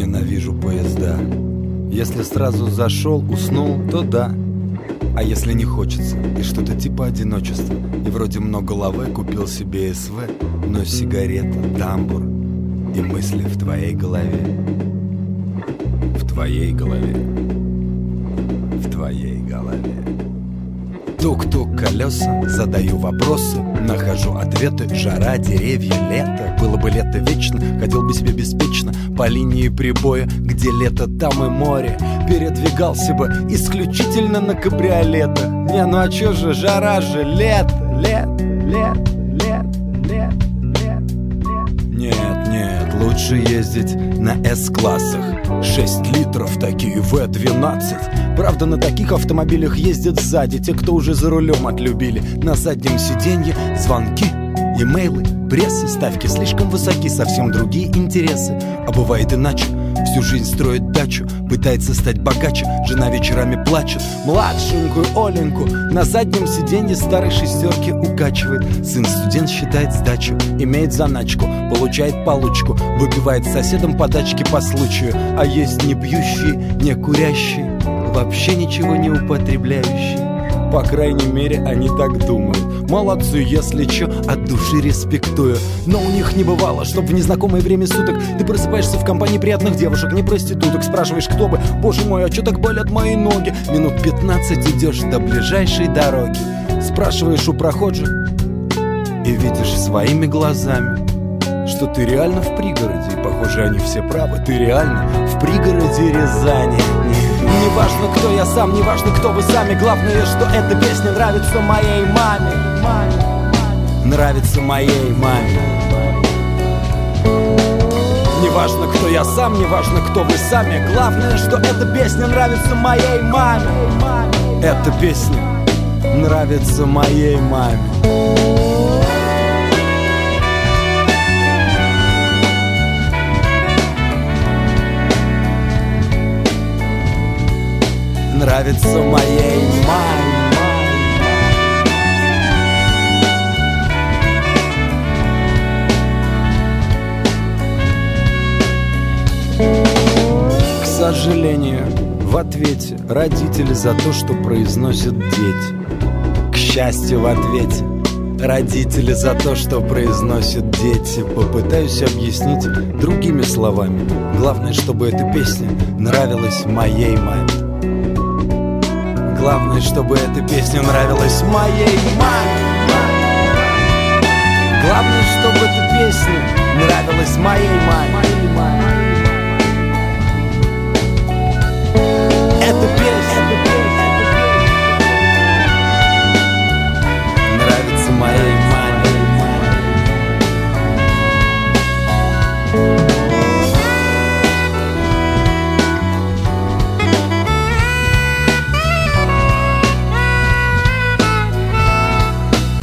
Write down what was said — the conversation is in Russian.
Ненавижу поезда. Если сразу зашел, уснул, то да. А если не хочется, и что-то типа одиночества, и вроде много лаве, купил себе СВ, но сигарета, тамбур и мысли в твоей голове. В твоей голове. В твоей голове. Тук-тук колеса, задаю вопросы, нахожу ответы. Жара, деревья, лето. Было бы лето вечно, ходил бы себе беспечно по линии прибоя, где лето, там и море. Передвигался бы исключительно на кабриолетах. Не, ну а чё же, жара же, лето, лето, лето, лето, лето, лето, лето. Нет, нет, лучше ездить на С-классах. 6 литров, такие В-12. Правда, на таких автомобилях ездят сзади те, кто уже за рулем отлюбили. На заднем сиденье звонки, имейлы, прессы, ставки слишком высоки, совсем другие интересы. А бывает иначе. Всю жизнь строит дачу, пытается стать богаче. Жена вечерами плачет, младшенькую Оленьку на заднем сиденье старой шестерки укачивает. Сын студент считает сдачу, имеет заначку, получает получку, выпивает с соседом подачки по случаю. А есть не пьющие, не курящие, вообще ничего не употребляющие. По крайней мере, они так думают. Молодцы, если чё, от души респектую. Но у них не бывало, чтоб в незнакомое время суток ты просыпаешься в компании приятных девушек, не проституток. Спрашиваешь, кто бы, боже мой, а чё так болят мои ноги? Минут 15 идешь до ближайшей дороги. Спрашиваешь у прохожих и видишь своими глазами, что ты реально в пригороде. И похоже, они все правы, ты реально в пригороде Рязани. Не важно, кто я сам, не важно, кто вы сами. Главное, что эта песня нравится моей маме. Нравится моей маме. Не важно, кто я сам, не важно, кто вы сами. Главное, что эта песня нравится моей маме. Эта песня нравится моей маме. Нравится моей маме. К сожалению, в ответе родители за то, что произносят дети. К счастью, в ответе родители за то, что произносят дети. Попытаюсь объяснить другими словами. Главное, чтобы эта песня нравилась моей маме. Главное, чтобы эта песня нравилась моей маме. Главное, чтобы эта песня нравилась моей маме.